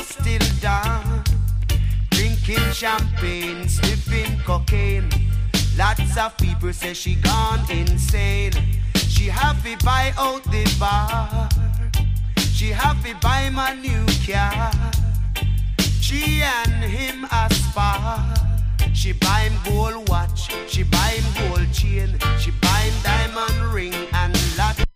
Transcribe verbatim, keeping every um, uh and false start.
still down, drinking champagne, sniffing cocaine. Lots of people say she gone insane. She have to buy out the bar, she have to buy my new car. She and him aspire. She buy him gold watch, she buy him gold chain, she buy him diamond ring